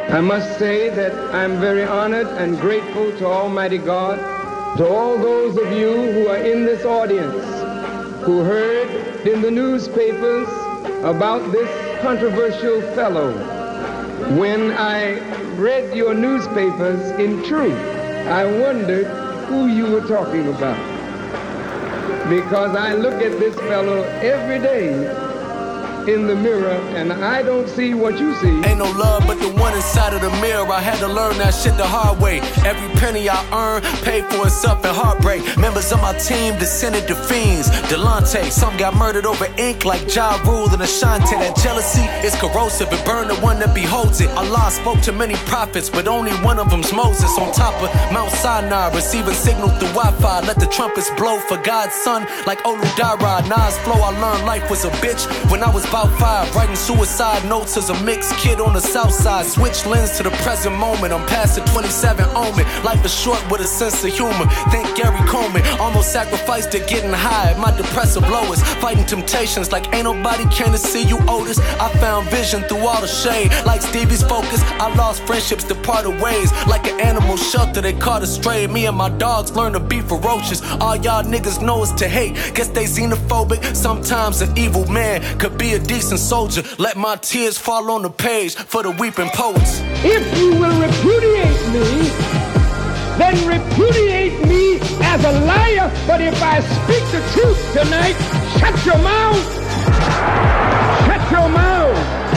I must say that I'm very honored and grateful to Almighty God, to all those of you who are in this audience who heard in the newspapers about this controversial fellow. When I read your newspapers, in truth, I wondered who you were talking about. Because I look at this fellow every day in the mirror, and I don't see what you see. Ain't no love but the one inside of the mirror. I had to learn that shit the hard way. Every penny I earned paid for itself in heartbreak. Members of my team descended to fiends. Delonte, some got murdered over ink like Ja Rule and Ashanti. That jealousy is corrosive, it burned the one that beholds it. Allah spoke to many prophets, but only one of them's Moses. On top of Mount Sinai, receiving signal through Wi-Fi. Let the trumpets blow for God's son, like Olu Dara. Nas flow, I learned life was a bitch when I was about 5, writing suicide notes as a mixed kid on the south side. Switch lens to the present moment, I'm past the 27 omen. Life is short with a sense of humor. Think Gary Coleman, almost sacrificed to getting high at my depressive lowest. Fighting temptations like ain't nobody came to see you, Otis. I found vision through all the shade, like Stevie's focus. I lost friendships, departed ways, like an animal shelter they caught astray. Me and my dogs learned to be ferocious. All y'all niggas know is to hate, guess they xenophobic. Sometimes an evil man could be a decent soldier. Let my tears fall on the page for the weeping poets. If you will repudiate me, then repudiate me as a liar. But if I speak the truth tonight, shut your mouth. Shut your mouth.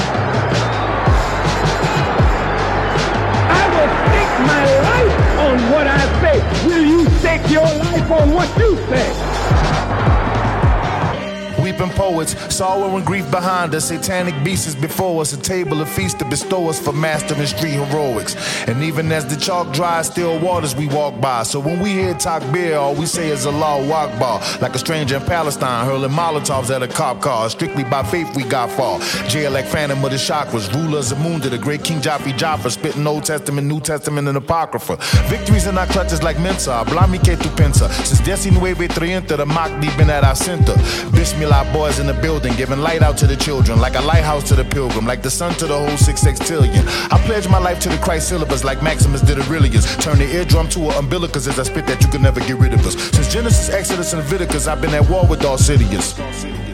I will stake my life on what I say. Will you stake your life on what you say? Weeping poets, sorrow and grief behind us, satanic beasts is before us, a table of feast to bestow us for mastering street heroics. And even as the chalk dries, still waters we walk by. So when we hear takbir, all we say is Allahu Akbar. Like a stranger in Palestine, hurling Molotovs at a cop car. Strictly by faith we got far. Jail like Phantom of the Chakras, rulers of Munda, the great King Jaffri Jaffa, spitting Old Testament, New Testament, and Apocrypha. Victories in our clutches like Mensa, Blami que tu pensa. Since 1930, the Mahdi been at our center. Bismillah boys in the building, giving light out to the children, like a lighthouse to the pilgrim, like the sun to the whole 6 sextillion. I pledge my life to the Christ syllabus, like Maximus did Aurelius. Turn the eardrum to an umbilicus as I spit that you can never get rid of us. Since Genesis, Exodus, and Leviticus, I've been at war with all cities.